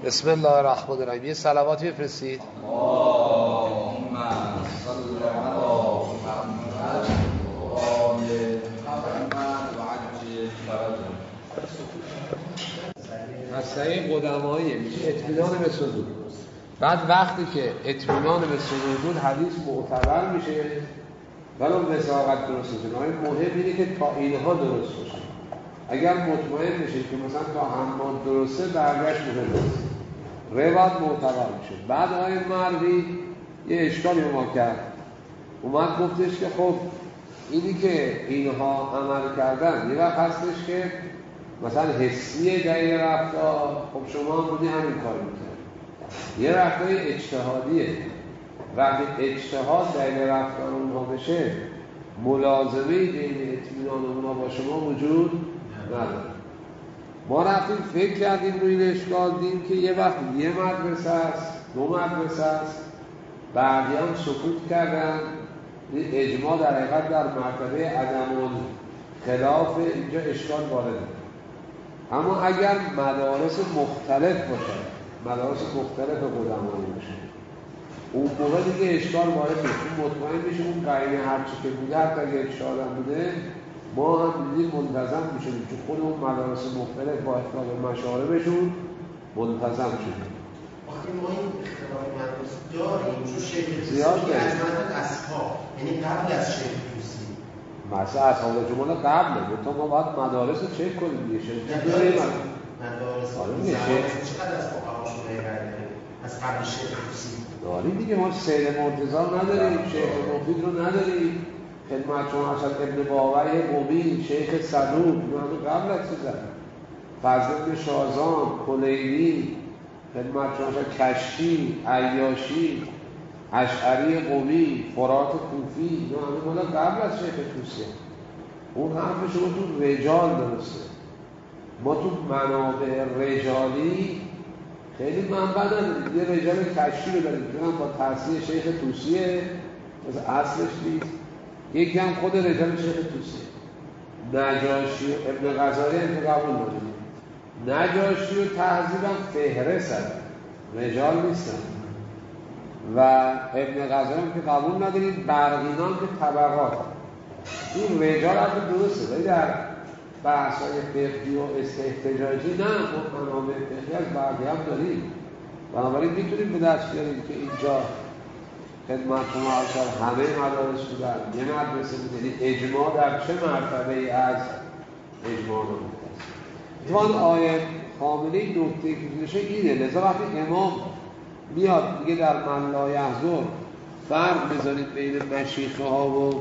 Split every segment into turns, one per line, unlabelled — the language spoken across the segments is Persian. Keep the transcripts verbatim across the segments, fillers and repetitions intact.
بسم الله الرحمن الرحیم. یه صلواتی بفرستید.
اللهم صل علی محمد و آل محمد و عجل فرجهم.
مسئله قدماییه میشه اطمینان به صدور. بعد وقتی که اطمینان به صدور حدیث معتبر میشه ولو وثاقت درست میشه. مهم اینه که تا اینها درست باشه. اگر مطمئن بشه که مثلا تا حماد درسته برگشت مهم نیست، روایت معتبر میشه. بعد آقای مروی یه اشکالی به ما کرد، اومد گفتش که خب اینی که اینها عمل کردن یه وقت هستش که مثلا حسیه دلیل رفتار، خب شما هم بودی همین کار میکنید. یه رفتای اجتهادیه، وقتی اجتهاد دلیل رفتار اونها بشه ملازمه بین اطمینان اونها با شما وجود نداره. ما رفتیم فکر کردیم روی این اشکال، دیم که یه وقت یه مدرسه است، دو مدرسه است، بعدی هم سکوت کردن. اجماع در حقیقت در مرتبه عدم خلاف اینجا اشکال وارده. اما اگر مدارس مختلف باشه، مدارس مختلف قدمایی باشه، اون موقع دیگه اشکال وارد نیست. مطمئن میشه اون قرینه هرچی که بوده، حتی اگه اشکال هم بوده ما هم دیدیم منتظم میشونیم که خود اون مدارس مختلف با احترام مشاربشون منتظم شدیم.
وقتی ما این اختلاف مدارس داریم چون شیخ توسی
از
مدد اصحاب، یعنی قبل از شیخ توسی
مثلا اصحاب جمعه قبله، تو ما باید مدارس رو چک کنیم دیگه. شیخ
داریم مدارس چقدر از فقهاشون غیره از قبل شیخ توسی
داریم دیگه. ما سید مرتضی نداریم، شیخ مفید رو نداریم، خدمت شما حسن ابن باوی قمی، شیخ صدوق، اینا همه قبل از چیزن. فضل ابن شازان، کلیلی، خدمت شما حسن کشتی، عیاشی، اشعری قمی، فرات کوفی، اینا همه مالا قبل از شیخ توسیه. اون حرف شما تو رجال درسته. ما تو منابع رجالی خیلی منبع نداریم. یه رجال کشتی رو داریم که با تحصیل شیخ توسیه مثل اصلش نیست. یکی هم خود رجال شیخ توسی، نجاشی و ابن غزالی هم که قبول نداریم. نجاشی و تهذیب هم فهرست هم رجال نیستن و ابن غزالی هم که قبول نداریم. برقینان که طبقات هم. این رجال هم درسته ولی در بحث‌های فقهی و استحتجاجی نه، ما منابع فقهی از برقی هم داریم. بنابراین میتونیم به دست بیاریم که اینجا خدمت شما اصلا همه مدارس بودن، یه مدرسه بودن. اجماع در چه مرتبه ای از اجماع نموده است. اتفاقاً آیه خامنه‌ای نکته که میشه اینه، لذا وقتی امام میاد دیگه در من لا یحضر فرق بذارید بین مشیخه ها و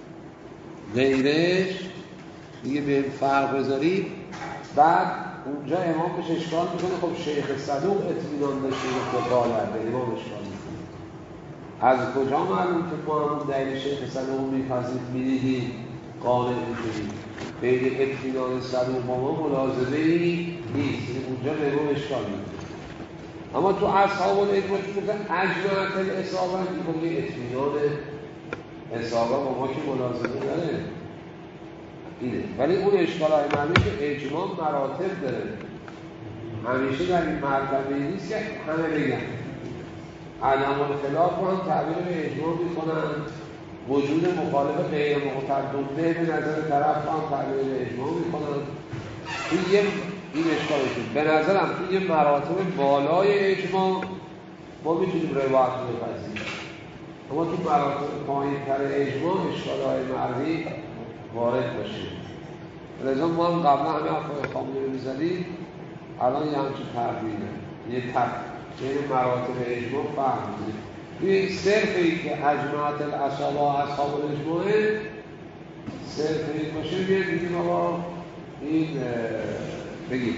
غیرش، دیگه به فرق بذارید، بعد اونجا امام بهش اشکال میکنه خب شیخ صدوق اطمینان داشته که قال به امام اشکال میکنه. از کجا معلوم که ما همون دلیل شیخ صدوق میپذید میدیدیم قانع میکنیم بین اطمینان صدوق با ما ملازمه ای نیست، اونجا به امام اشکال میکنه. اما تو اصحاب الاجماع که گفتن اجمعت الاصابه میکنه اطمینان اصابه با ما که ملازمه داره اینه. ولی اون اشکال های معنی که اجماع مراتب داره، همیشه در این مرتبه نیست که همه بگن. عدم الخلاف رو هم تعبیر به اجماع میکنن، وجود مخالف غیر مقتدر به نظر طرف هم تعبیر به اجماع میکنن. این یه این اشکالشون به نظرم توی یه مراتب بالای اجماع ما میتونیم روایت رو بپذیریم، اما تو مراتب پایین تر اجماع اشکال های مروی وارد باشه. لذا ما هم قبلا همه حرفای خامنه‌ای رو می‌زدیم، الان یه همچین تغییره، یه تق بین مراتب اجماع فهم می‌کنیم. توی صرف این که اجماعت الاصحاب اصحاب الاجماعه صرف این باشه بیاید بگیم آقا این بگیم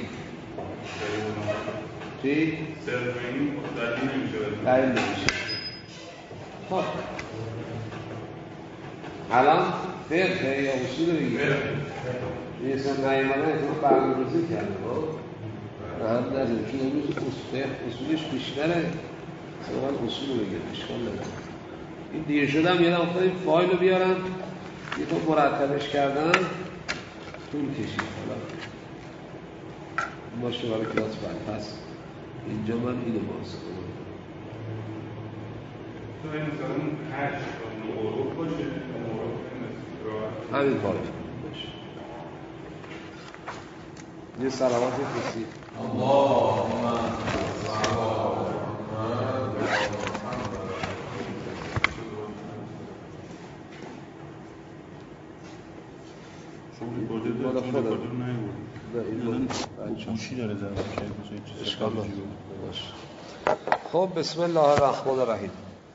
چی؟
صرف این دلیل نمیشه
دلیل نمیشه. خب الان فقه یا اصول بگیم این اصلا نایمانه اصلا برنامه‌ریزی کرده نه هم نداریم چون امروز اصولش بیشتره، اصلا اصول رو بگیم اشکال نداره. این دیر شدم یادم افتاد این فایل رو بیارم یه تا مرتبش کردم طول کشید. حالا باشه برای کلاس بعد پس اینجا من اینو باز کنم
تو این مثلا اون هشت معروف باشه معروف
همین کار باشه. یه صلوات کسی
اللهم
بالا خدا نه این گوشی داره زدن
اشکال نداره. خب بسم الله الرحمن الرحیم.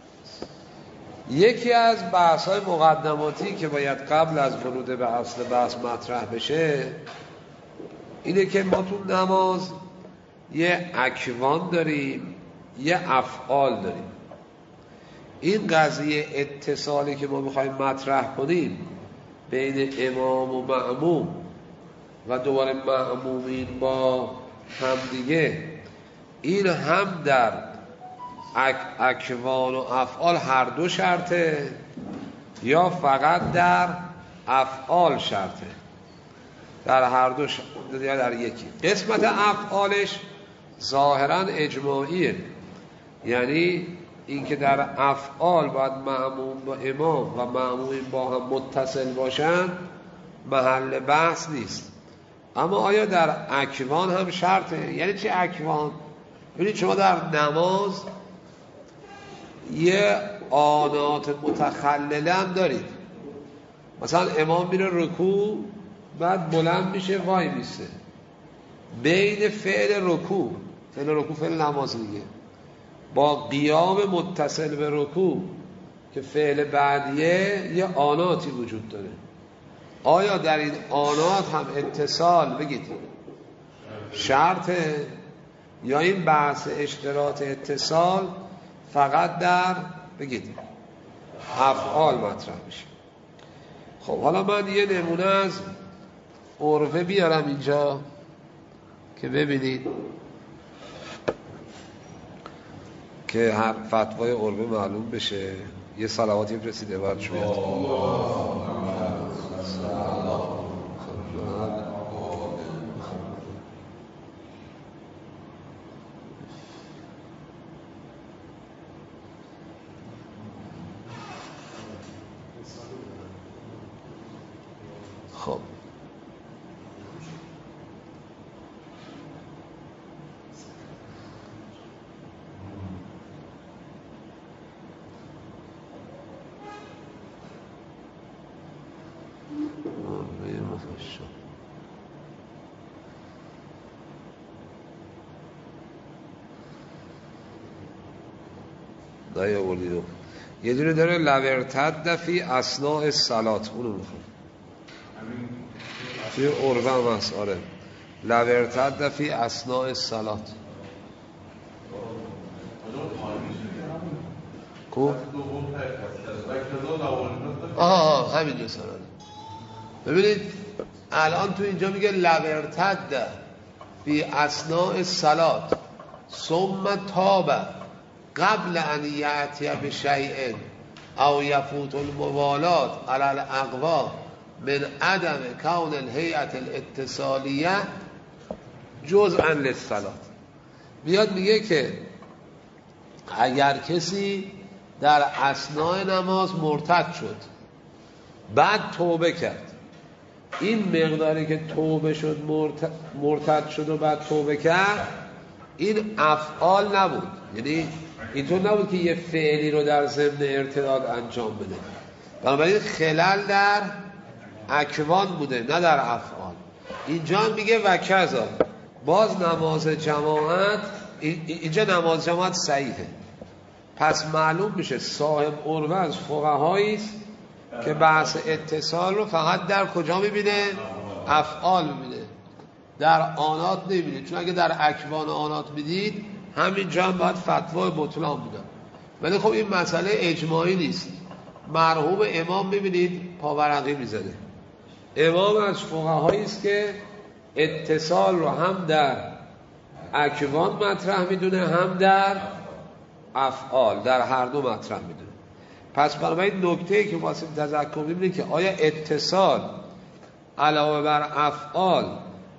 یکی از بحث‌های مقدماتی که باید قبل از ورود به اصل بحث مطرح بشه اینه که ما تو نماز یه اکوان داریم، یه افعال داریم. این قضیه اتصالی که ما میخوایم مطرح کنیم بین امام و مأموم و دوباره مأمومین با همدیگه، این هم در اک اکوان و افعال هر دو شرطه یا فقط در افعال شرطه؟ در هر دو شرطه یا در یکی. قسمت افعالش ظاهرا اجماعیه، یعنی اینکه در افعال باید مأموم با امام و مأمومین با هم متصل باشن محل بحث نیست. اما آیا در اکوان هم شرطه؟ یعنی چه اکوان؟ ببینید شما در نماز یه آنات متخلله هم دارید. مثلا امام میره رکوع، بعد بلند میشه وای میسته، بین فعل رکوع فعل رکوع فعل نماز دیگه با قیام متصل به رکوع که فعل بعدیه یه آناتی وجود داره. آیا در این آنات هم اتصال بگید شرطه یا این بحث اشتراط اتصال فقط در بگید افعال مطرح میشه؟ خب حالا من یه نمونه از عرفه بیارم اینجا که ببینید که هر فتوای عرفه معلوم بشه. یه صلواتی رسیده بعد شما خب نیاوردید. یه دونه داره لورتد فی اثناء الصلات، اونو میخوام توی عربه هم هست. آره لورتد فی اثناء الصلات. کو آها همینجا سراده. ببینید الان تو اینجا میگه لورتد فی اثناء الصلات ثم تاب قبل ان یأتی بشیء او یفوت الموالات علی الاقوا من عدم کون الهیئت الاتصالیه جزءا للصلات. میاد میگه که اگر کسی در اثناء نماز مرتد شد بعد توبه کرد، این مقداری که توبه شد مرتد شد و بعد توبه کرد این افعال نبود، یعنی اینطور نبود که یه فعلی رو در ضمن ارتداد انجام بده. بنابراین خلل در اکوان بوده نه در افعال. اینجا میگه وکذا باز نماز جماعت، اینجا نماز جماعت صحیحه. پس معلوم میشه صاحب عروه از فقهایی است که بحث اتصال رو فقط در کجا میبینه؟ افعال میبینه، در آنات نمیبینه. چون اگه در اکوان آنات میدید همینجا هم باید فتوای بطلان بودن. ولی خب این مسئله اجماعی نیست. مرحوم امام میبینید پاورقی میزنه. امام از فقهایی است که اتصال رو هم در اکوان مطرح میدونه هم در افعال، در هر دو مطرح میدونه. پس بنابراین نکته‌ای که واسه تذکر می‌بینه که آیا اتصال علاوه بر افعال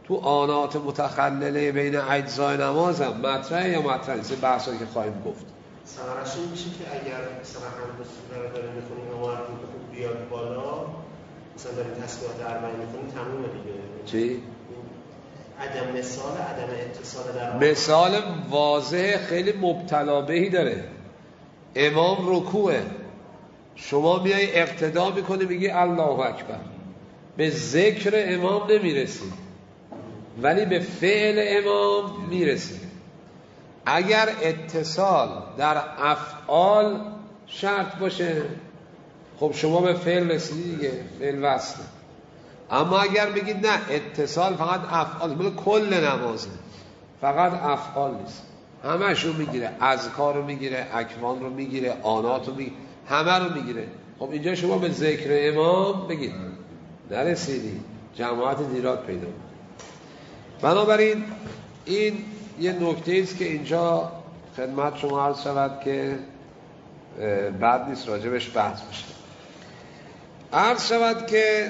تو آنات متخلله بین اجزای نماز هم مطرحه یا مطرح نیست؟ بحثایی که خواهیم گفت.
ثمرش این میشه که اگر مثلا حمد و سوره رو داریم میخونیم و معرفی خوب بیاد بالا، مثلا داریم تسبیحات اربعین میکنیم، تمومه دیگه.
چی؟
عدم مثال عدم اتصال در
مثال واضح خیلی مبتلا بهی داره. امام رکوعه، شما میای اقتدا میکنی میگی الله اکبر، به ذکر امام نمیرسی ولی به فعل امام میرسی. اگر اتصال در افعال شرط باشه خب شما به فعل رسیدی دیگه، فعل وصله. اما اگر بگید نه اتصال فقط افعال، بله کل نمازه فقط افعال نیست، همه شو میگیره، اذکار رو میگیره، اکوان رو میگیره، آنات رو میگیره، همه رو میگیره. خب اینجا شما به ذکر امام بگید نرسیدی، جماعت دیرات پیدا. بنابراین این یه نکته است که اینجا خدمت شما عرض شود که بعد نیست راجبش بحث بشه. عرض شود که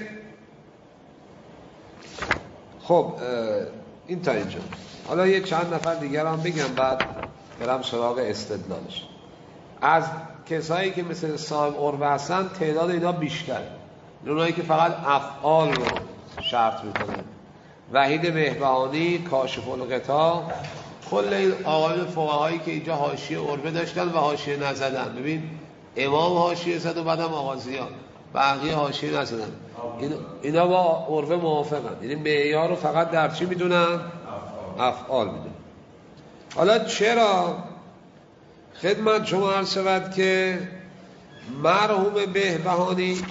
خب این تا اینجا. حالا یه چند نفر دیگر هم بگم بعد برم سراغ استدلالش. از کسایی که مثل صاحب عروه هستن تعداد اینا بیشتره، اونایی که فقط افعال رو شرط میکنن. وحید بهبهانی، کاشف الغطا، کل این آقایون فقهایی که اینجا حاشیه عروه داشتن و حاشیه نزدن. ببین امام حاشیه زد و بعدم آغازیان، بقیه حاشیه نزدن. اینا با عروه موافقن، یعنی معیار رو فقط در چی میدونن؟ افعال میدونن. حالا چرا خدمت شما عرض شود که مرحوم بهبهانی، نه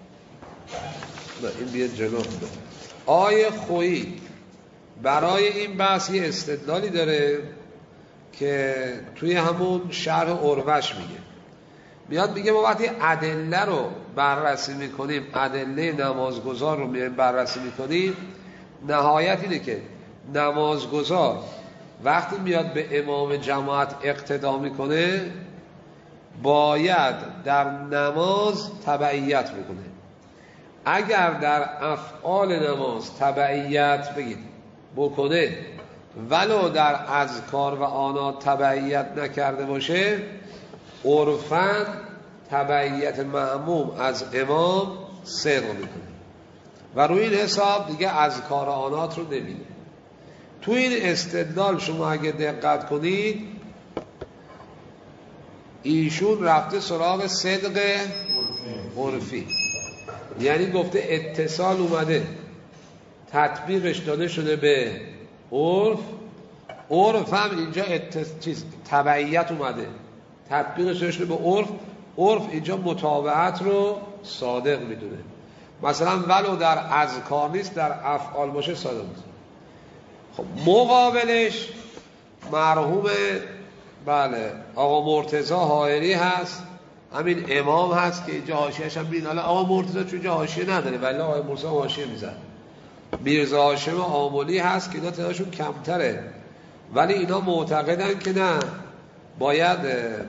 این بیاد جلو، آیه خویی برای این بحث یه استدلالی داره که توی همون شرح عروهش میگه. میاد میگه ما وقتی ادله رو بررسی میکنیم، ادله نمازگزار رو میایم بررسی میکنیم، نهایت اینه که نمازگزار وقتی میاد به امام جماعت اقتدا میکنه باید در نماز تبعیت بکنه. اگر در افعال نماز تبعیت بگید بکنه ولو در اذکار و آنات تبعیت نکرده باشه، عرفاً تبعیت مأموم از امام صدق میکنه و روی این حساب دیگه اذکار و آنات رو نمیده. تو این استدلال شما اگه دقت کنید ایشون رفته سراغ صدق عرفی، یعنی گفته اتصال اومده تطبیقش داده شده به عرف، عرف هم اینجا اتس... چیز تبعیت اومده تطبیقش داده شده به عرف، عرف اینجا متابعت رو صادق میدونه. مثلا ولو در اذکار نیست در افعال باشه صادق میدونه. خب مقابلش مرحوم بله آقا مرتضی حائری هست، همین امام هست که اینجا حاشیه‌اش هم ببین. حالا آقا مرتضی چون اینجا حاشیه نداره ولی آقا مرتضی حاشیه میزنه. میرزا هاشم آملی هست که اینا تعدادشون کمتره ولی اینا معتقدن که نه، باید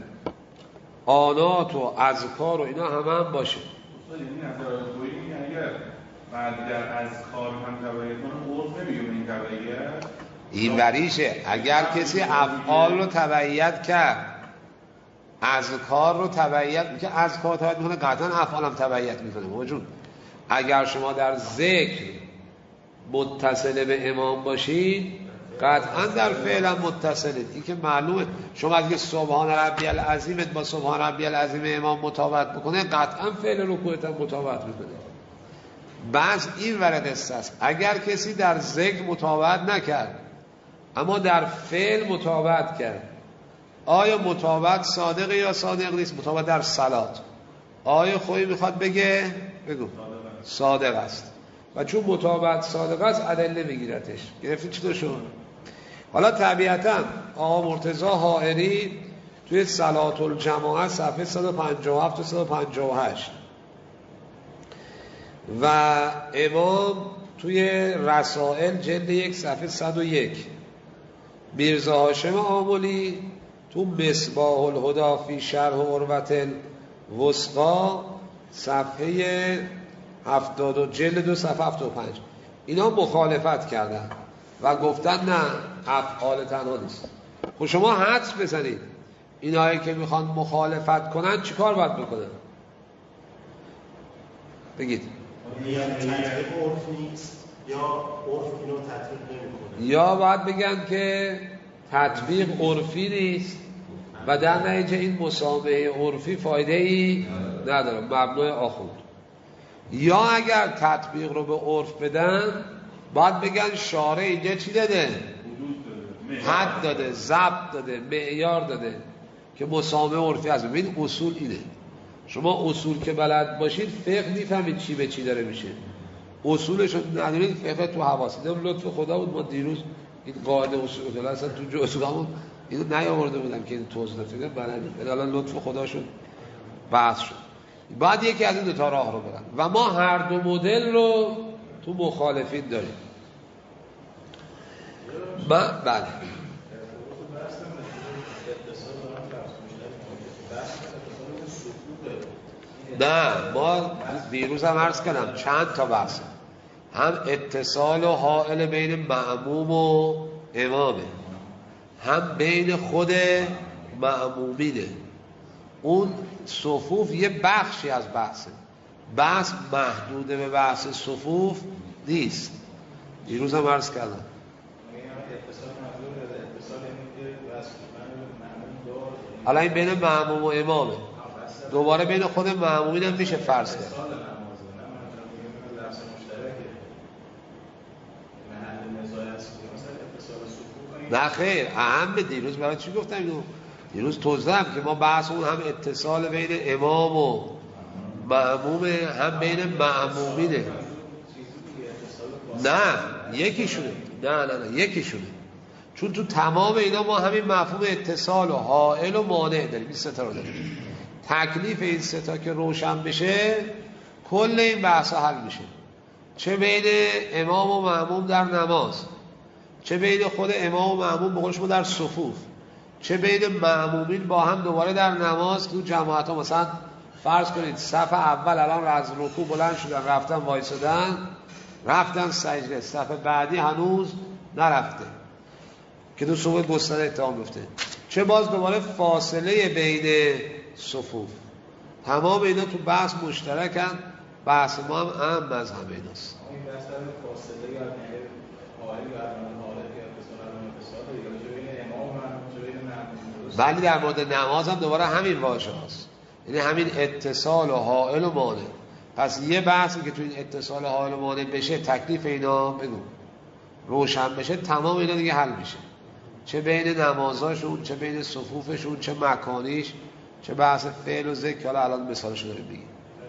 آنات و اذکار و اینا همه هم باشه.
این نظر تویی اگر بعد در اذکار هم تبعیت کنه عرف نمیگه این تبعیت
این وریشه. اگر کسی افعال رو تبعیت کرد، اذکار رو تبعیت میکنه، اذکار تبعیت میکنه قطعا افعال هم تبعیت میکنه. موجود اگر شما در ذکر متصل به امام باشید قطعا در فعل هم متصلید. این که معلومه. شما اگه سبحان ربی العظیمت با سبحان ربی العظیم امام مطابقت بکنه قطعا فعل رکوعت هم مطابقت میکنه. بعض این ورد است، اگر کسی در ذکر مطابقت نکرد اما در فعل مطابقت کرد، آیا مطابقت صادقه یا صادق نیست؟ مطابقت در صلات آیا خویی میخواد بگه بگو صادق است و چون مطابقت صادق است ادله بگیرتش. گرفتی چطور شد؟ حالا طبیعتا آقا مرتضی حائری توی صلات الجماعه صفحه صد و پنجاه و هفت و صد و پنجاه و هشت و امام توی رسائل جلد یک صفحه صد و یک، میرزا هاشم آملی تو مصباح الهدی فی شرح عروة الوثقی صفحه هفتاد و جلد دو صفحه هفتاد و پنج اینا مخالفت کردن. و گفتن نه افعال تنها نیست. خب شما حدس بزنید اینایی که میخوان مخالفت کنن چیکار باید بکنن؟ بگید.
یا تطبیق عرف نیست یا عرف اینو تطبیق نمیکنه،
یا باید بگن که تطبیق عرفی نیست و در نتیجه این مسامحه عرفی فایده ای نداره، مبنای آخوند. یا اگر تطبیق رو به عرف بدن باید بگن شارع اینجا چی داده؟ حد داده، ضبط داده، معیار داده که مسامحه عرفی هست. ببین اصول اینه، شما اصول که بلد باشید فقه میفهمید چی به چی داره میشه. اصولش رو ندونید فقه تو حواس. این لطف خدا بود ما دیروز این قاعده اصول کلا اصلا تو جزءامون اینو نیاورده بودم که این توضیح دادم، بلد الان لطف خدا شد بحث شد. بعد یکی از این دو تا راه رو برن و ما هر دو مدل رو تو مخالفین داریم. ما بله نه ما دیروز هم عرض کردم چند تا بحث، هم اتصال و حائل بین مأموم و امامه، هم بین خود مأمومینه. اون صفوف یه بخشی از بحثه، بحث محدوده به بحث صفوف نیست. دیروز هم عرض کردم الان این بین مأموم و امامه، دوباره بین خود مأمومین هم میشه فرض کرد. نه خیر، اهم دیروز برای چی گفتم اینو؟ دیروز توضیحم که ما بحث اون هم اتصال بین امام و مأمومه، هم بین مأمومینه. نه یکیشونه، نه نه نه یکیشونه، چون تو تمام اینا ما همین مفهوم اتصال و حائل و مانع داریم. این سه تا رو داریم. تکلیف این سه تا که روشن بشه کل این بحثا حل میشه، چه بین امام و مأموم در نماز، چه بین خود امام و مأموم به قول شما در صفوف، چه بین مأمومین با هم دوباره در نماز. تو جماعت ها مثلا فرض کنید صف اول الان از رکوع بلند شدن رفتن وایسادن رفتن سجده، صف بعدی هنوز نرفته که دو صفوف گسترده اتهام میفته، چه باز دوباره فاصله بین صفوف. تمام اینا تو بحث مشترکن، بحث ما هم اهم از همه ایناست.
این بحث فاصله یا حائل یا
ولی در مورد نماز هم دوباره همین واژه هست، یعنی همین اتصال و حائل و مانع. پس یه بحثی که تو این اتصال و حائل و مانع بشه، تکلیف اینا بگو روشن بشه، تمام اینا دیگه حل میشه، چه بین نمازاشون، چه بین صفوفشون، چه مکانیش، چه بحث فعل و ذکر. حالا الان مثالشو داریم بگیم.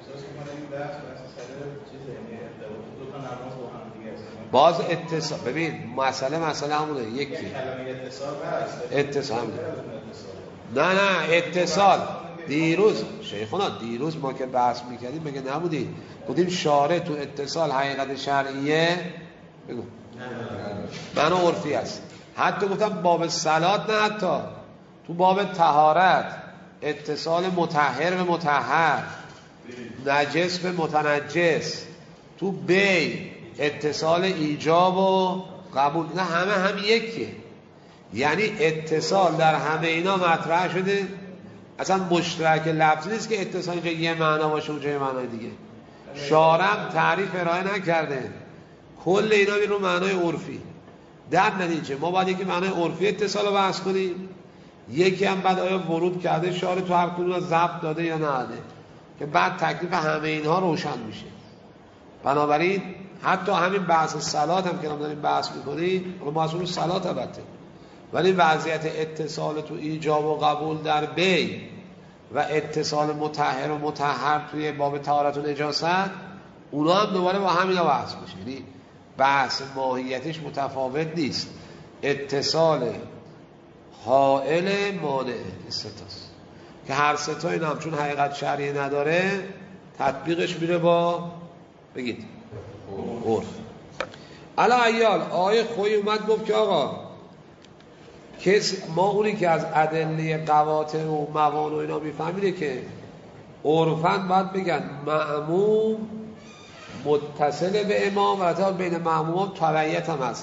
باز اتصال، ببین مسئله مسئله همونه، یکی اتصال همونه. نه نه اتصال دیروز شیخونا دیروز ما که بحث میکردیم مگه نبودیم گفتیم شارع تو اتصال حقیقت شرعیه بگو من عرفی است. حتی گفتم باب صلات، نه حتی تو باب طهارت اتصال مطهر به مطهر، نجس به متنجس، تو بی اتصال ایجاب و قبول، نه همه هم یکیه. یعنی اتصال در همه اینا مطرح شده، اصلا مشترک لفظی نیست که اتصال اینجا یه معنا باشه اونجا یه معنای دیگه. شارع تعریف ارائه نکرده، کل اینا می رو معنای عرفی. در نتیجه ما باید یکی معنای عرفی اتصال رو بحث کنیم، یکی هم بعد آیا ورود کرده شارع تو هر کدوم ضبط داده یا نده، که بعد تکلیف همه اینها روشن میشه. بنابراین حتی همین بحث صلات هم که ما داریم بحث میکنیم، ما از اون صلات البته، ولی وضعیت اتصال تو ایجاب و قبول در بی و اتصال مطهر و مطهر توی باب طهارت و نجاست، اونا هم دوباره با همینا بحث میشه. یعنی بحث ماهیتش متفاوت نیست. اتصال حائل مانع استتاست که هر ستا این هم چون حقیقت شرعی نداره تطبیقش میره با بگید عرف. علا ایال آیه خوی اومد گفت که آقا کس ما اونی که از ادله قواطع و موانع و اینا میفهمیده که عرفاً باید بگن مأموم متصل به امام و رتبه بین مأمومان تبعیت هم هست،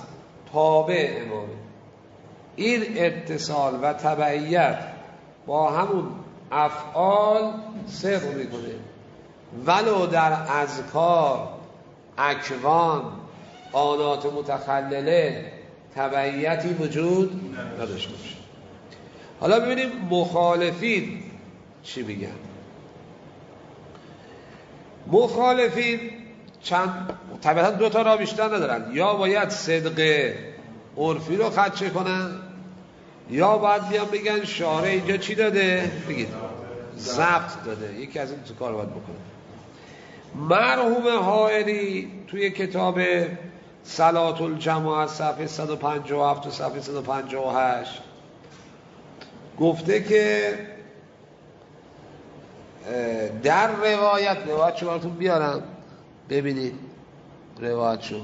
تابع امامه. این اتصال و تبعیت با همون افعال صدق میکنه، ولو در اذکار، اکوان، آنات متخلله تبعیتی وجود نداشته باشه. حالا ببینیم مخالفین چی میگن. مخالفین چند طبعا دو تا را بیشتر ندارن، یا باید صدق عرفی رو خدشه کنن، یا باید بیان بگن شارع اینجا چی داده؟ بگید ضبط داده. یکی از این تو کار باید بکنه. مرحوم حائری توی کتاب صلاة الجماعه صفحه صد و پنجاه و هفت و صفحه صد و پنجاه و هشت گفته که در روایت روایت شو براتون بیارم ببینید روایت شو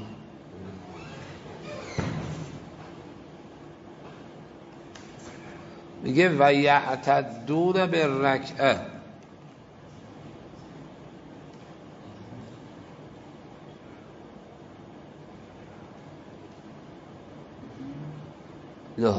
میگه و یعتدون بالرکعه. نه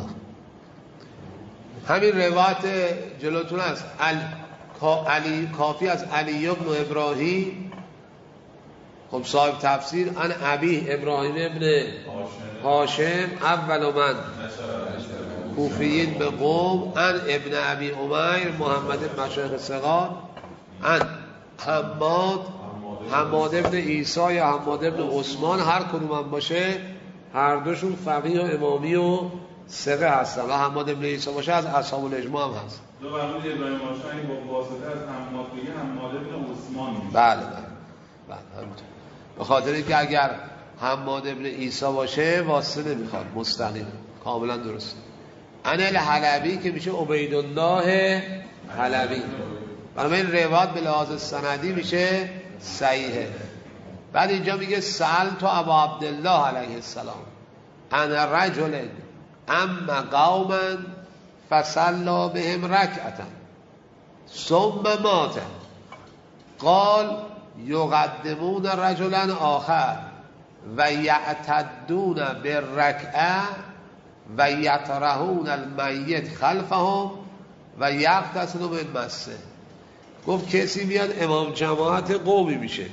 همین روایت جلوتون است. علی کافی از علی ابن ابراهیم، خب صاحب تفسیر، ان ابی ابراهیم ابن هاشم اول من کوفیین به قوم، ان ابن ابی امیر محمد مشایخ صغار، ان حماد حماد ابن عیسی یا حماد ابن عثمان، هر کدوم هم باشه هر دوشون فقیه و امامی و ثقه هستن. و حماد ابن عیسی باشه از اصحاب الاجماع هم هست.
دو فرمود ابراهیم هاشمی با واسطه از حماد بگه حماد ابن عثمان میشه.
بله بله بله همینطور. به خاطر اینکه اگر حماد ابن عیسی باشه واسطه نمیخواد، مستقیم، کاملا درست. ان الحلبی که میشه عبیدالله حلبی. برای این روایت به لحاظ سندی میشه صحیحه. بعد اینجا میگه سأل تو ابا عبدالله علیه السلام ان رجل ام قوما فصلا بهم رکعتا ثم مات قال یقدمون رجلا آخر و یعتدون بالرکعه و یطرحون المیت خلفهم و یغتسلون بالمسه. گفت کسی میاد امام جماعت قومی میشه،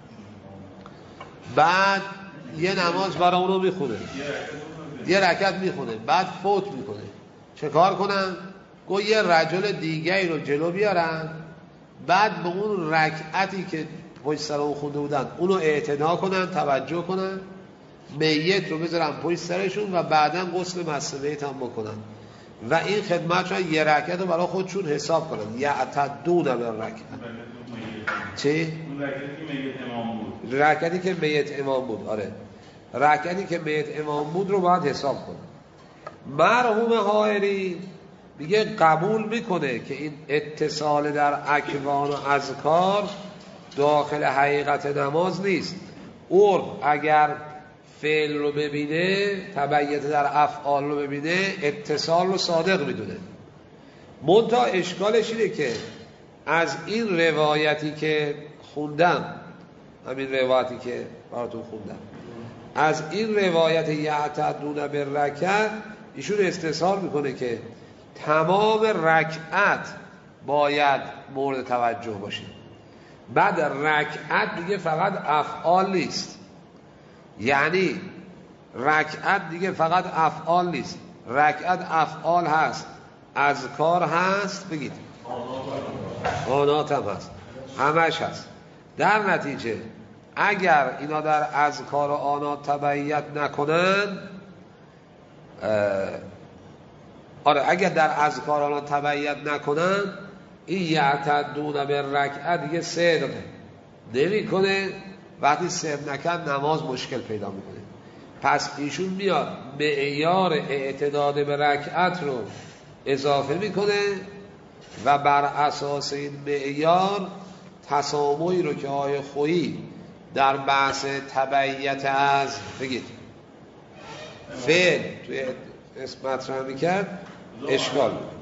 بعد یه نماز برای اونو میخونه، یه رکعت میخونه، بعد فوت میکنه. چه کار کنن؟ گفت یه رجل دیگری رو جلو بیارن، بعد به اون رکعتی که پشت سر اون خونده بودن اونو اعتنا کنن، توجه کنن، میت رو بذارن پشت سرشون و بعداً غسل مس میت هم بکنن و این خدمتشون یه رکعت رو برای خودشون حساب کنن. یعتدون بالرکعه. چی؟
اون رکعتی که میت امام بود.
رکعتی که میت امام بود. آره رکعتی که میت امام بود رو باید حساب کنن. مرحوم حائری میگه قبول میکنه که این اتصال در اکوان و اذکار داخل حقیقت نماز نیست. عرف اگر فعل رو ببینه، تبعیت در افعال رو ببینه، اتصال رو صادق میدونه. منتها اشکالش اینه که از این روایتی که خوندم، همین روایتی که براتون خوندم، از این روایت یعتدون بالرکعه ایشون استثار میکنه که تمام رکعت باید مورد توجه باشه. بعد رکعت دیگه فقط افعال نیست، یعنی رکعت دیگه فقط افعال نیست، رکعت افعال هست، اذکار هست، بگید آنات هم هست، همش هست. در نتیجه اگر اینا در اذکار و آنات تبعیت نکنن، آره اگر در اذکار و آنات تبعیت نکنن، این یعتدون بالرکعه دیگه صدق نمی کنه. وقتی صدق نکن نماز مشکل پیدا میکنه. پس ایشون میاد معیار اعتداد به رکعت رو اضافه میکنه و بر اساس این معیار تسامحی رو که آقای خویی در بحث تبعیت از بگید فعل توی اسم مطرح میکرد اشکال بود.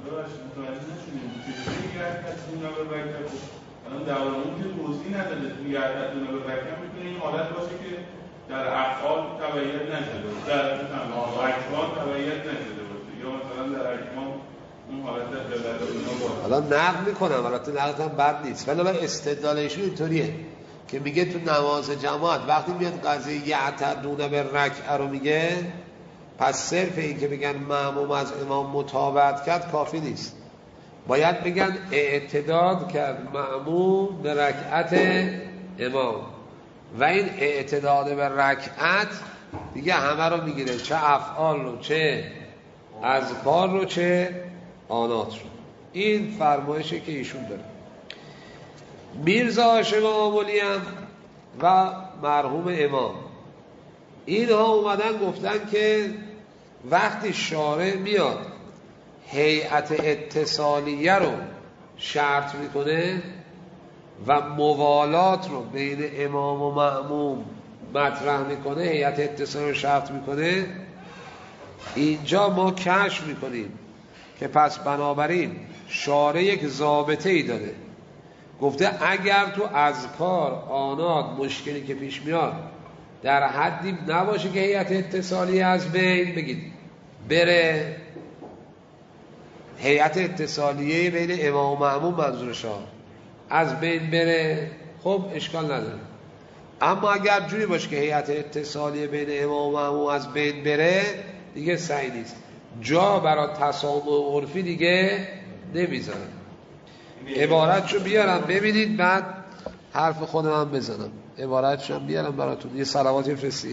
الان دورمون که توضیح نداده توی یعتدون بالرکعه میتونه این حالت باشه که در افعال تبعیت نشده باشه، در اکوان تبعیت نشده باشه، یا مثلا در اکوان اون حالت قلت اینا باشه.
حالا نقل میکنم، البته نقل هم بد نیست، ولی الان استدلال ایشون اینطوریه که میگه تو نماز جماعت وقتی میاد قضیه یعتدون به رکعه رو میگه، پس صرف این که بگن مأموم از امام متابعت کرد کافی نیست، باید بگن اعتداد کرد مأموم به رکعت امام، و این اعتداد به رکعت دیگه همه رو میگیره، چه افعال رو، چه اذکار رو، چه آنات رو. این فرمایشه که ایشون داره. میرزا هاشم آملی هم و مرحوم امام اینها اومدن گفتن که وقتی شارع میاد هیئت اتصالیه رو شرط میکنه و موالات رو بین امام و مأموم مطرح میکنه، هیئت اتصالیه رو شرط میکنه، اینجا ما کشف میکنیم که پس بنابراین شارع یک ضابطه ای داده، گفته اگر تو اذکار آنات مشکلی که پیش میاد در حدی نباشه که هیئت اتصالیه از بین بگید بره، هیئت اتصالیه بین امام و مأموم منظورشه از بین بره، خب اشکال نداره. اما اگر جوری باشه که هیئت اتصالیه بین امام و مأموم از بین بره دیگه صحیح نیست، جا برای تسامح عرفی دیگه نمیذاره. عبارتشو بیارم ببینید، بعد حرف خودم هم بزنم. عبارتشو هم بیارم براتون، یه صلواتی فرستید.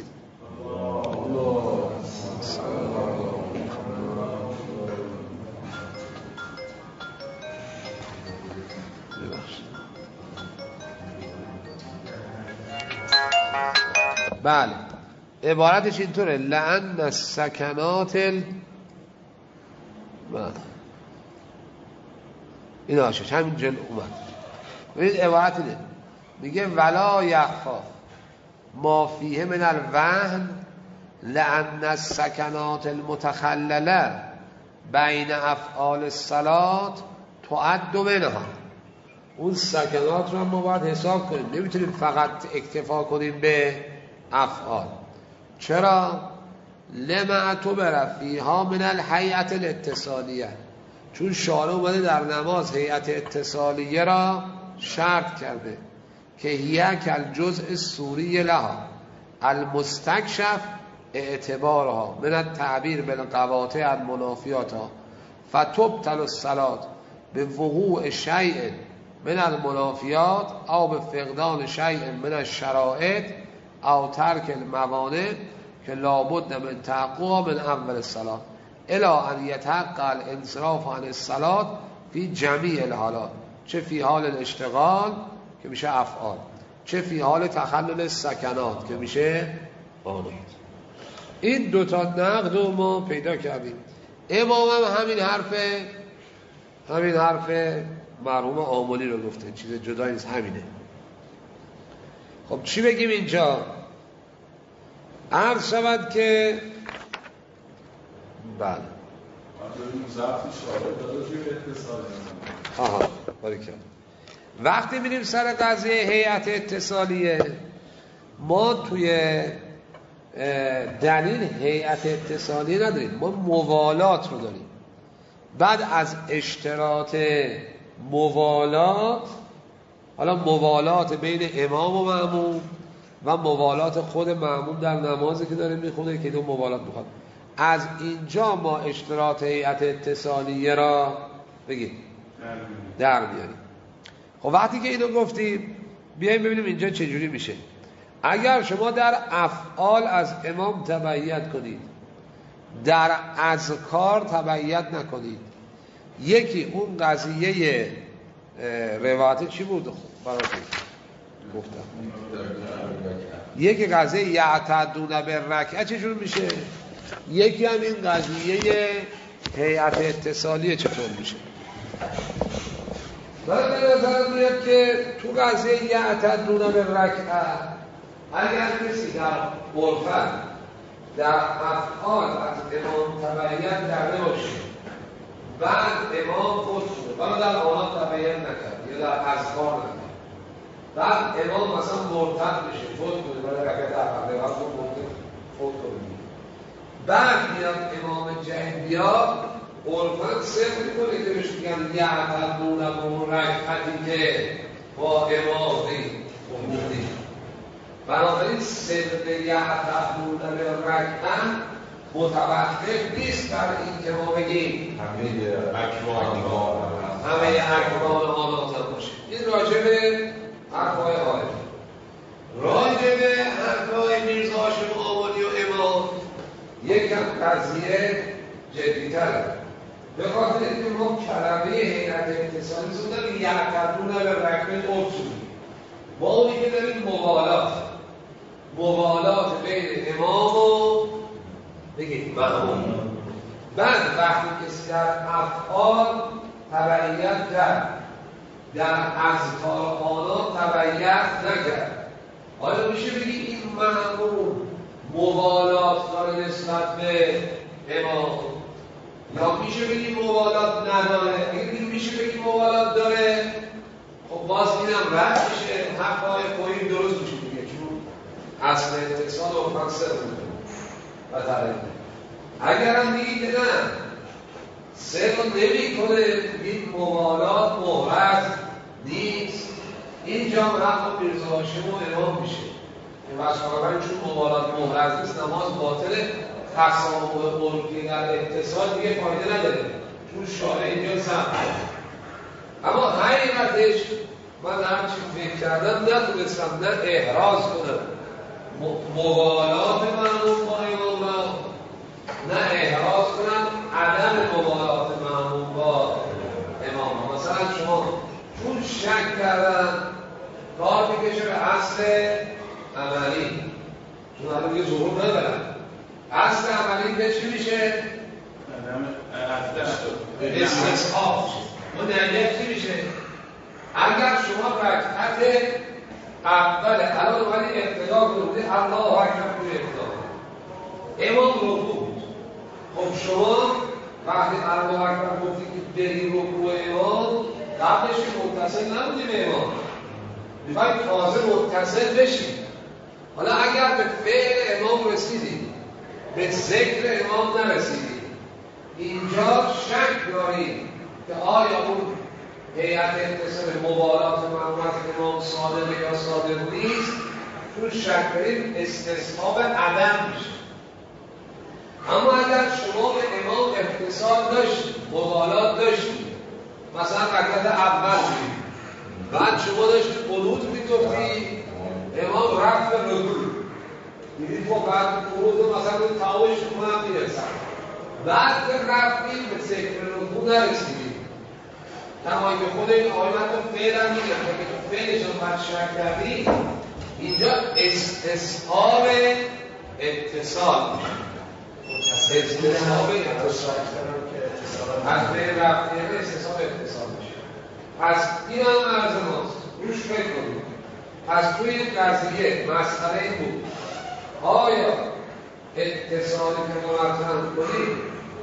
بله عبارتش اینطوره، لأن السکنات ال... بله این هاشش همین جل اومد. ببینید عبارت اینه، میگه ولا یخفا ما فیه من الوهن لأن السکنات المتخلله بین افعال الصلاة تعد منها. اون سکنات رو هم ما باید حساب کنیم، نمیتونیم فقط اکتفا کنیم به افعال. چرا؟ لما تبر فیها من الهیئت الاتصالیه، چون شارع اومده در نماز هیئت اتصالیه را شرط کرده که هیئ کل جزء سوری لها المستکشف اعتبارها من التعبیر بالقواطع المنافیاتها فتبطل الصلاة به وقوع شیء من المنافیات او به فقدان شیء من الشرائط او ترک الموانع که لابد من تحقق من اول الصلاة الی ان یتحقق الانصراف عن الصلاة فی جمیع الحالات، چه فی حال الاشتغال که میشه افعال، چه فی حال تخلل السکنات که میشه آنات. این دوتا نقد رو ما پیدا کردیم. امام هم همین حرف همین حرف مرحوم آملی رو گفته، چیز جدایی نیست، همینه. خب چی بگیم اینجا؟ عرض شود که بله آها باریکلا. وقتی میریم سر قضیه هیئت اتصالیه، ما توی دلیل هیئت اتصالیه نداریم، ما موالات رو داریم. بعد از اشتراط موالات، حالا موالات بین امام و مأموم و موالات خود مأموم در نمازی که داره میخونه که دو موالات میخواد، از اینجا ما اشتراط هیئت اتصالیه را بگید در میاریم. خب وقتی که اینو گفتیم بیاییم ببینیم اینجا چجوری میشه. اگر شما در افعال از امام تبعیت کنید، در اذکار تبعیت نکنید، یکی اون قضیه روایت چی بود براتون گفتم، یکی قضیه یعتدون به رکعه چجور میشه، یکی هم این قضیه هیئت اتصالیه چطور میشه. من به نظر میاد که تو قضیه یعتدون به رکعه اگر کسی در عرفت در افعال از امام تبعیت کرده باشه، بعد امام خود شده ولی در آنات تبعیت نکرد یا در اذکار نکرد، بعد امام مثلا مرتد میشه فوت کنه برای رکعت اول وقت مرتد فوت کنه بعد میاد امام جدید بیاد عرفاً صرف میکنه که بهش میگن یعتدون اون رکعتی که با امام خوندی بنابراین صدق یعتدون رکعت متوقف نیست بر این که ما بگیم
همه اکرام
همه اکرام آناتان باشه. این راجع به حرفای آره راجع به حرفای میرزا هاشم آملی و امام یکم قضیه جدی‌تره به خاطر اینکه ما کلمه حیرت اتصالی زودن یعتدون به رکعت اصولی ما اونی که داریم موالات موالات بین امام و بگید مأموم بعد وقتی کسی در افعال تبعیت کرد در اذکار آنها تبعیت نکرد آیا میشه بگید این مأموم موالات داره نسبت به امام یا میشه بگید موالات نداره؟ اگه میشه بگید موالات داره خب باز اینم رد میشه حرفای خویی درست میشه دیگه چون اصل اتصال و فنسر بوده و ترده اگر هم بگید نه صرف نمی کنه این موالات مهرز نیست اینجا هم حق میرزا هاشم و امام میشه که بشکاربین چون موالات مهرز نیست نماز باطله تسامح عرفی در اتصال دیگه فایده نداره چون شارع اینجا ثبت اما حقیقتش من همچین فکر کردم نتونستم نه احراز کنم موالات مأموم با امام را نه احراز کنم عدم موالات مأموم با امام را مثلا شما چون شک کردن کار میکشه به اصل عملی چون الان دیگه ظهور ندارن اصل عملی به چی میشه؟ استصحاب اون دلیل چی میشه؟ اگر شما رکعت اول الان اومدی ابتدا کنید الله اکبر توی ابتدا امام رکوع بود خب شما وقتی الله اکبر گفتی که بری رکوع امام قبلش متصل نبودی به امام میخوای تازه متصل بشی حالا اگر به فعل امام رسیدی به ذکر امام نرسیدی اینجا شک دارید که آیا اون هیئت اتصال موالات مأموم امام صادق یا صادق نیست چون شک دارید استصحاب عدم میشه اما اگر شما به امام اتصال داشتید موالات داشتید مثلا رکعت اول بود بعد شما داشتید قنوت می‌گفتی امام رفت به رکوع دیدید خب بعد قنوت مثلا به تعاوش شما میرسن بعد که رفتید به ذکر رکوع نرسیدید تمایی که خود این آیمت رو فعلا میگه که تو فعلش رو باید شک کردید اینجا استصحاب اتصال میشه استصحاب اتصال از بین رفتید استصحاب اتصال میشه پس این هم عرض ماست روش فکر کنید پس توی این قضیه مسئله این بود آیا اتصالی که ما مطرح کنید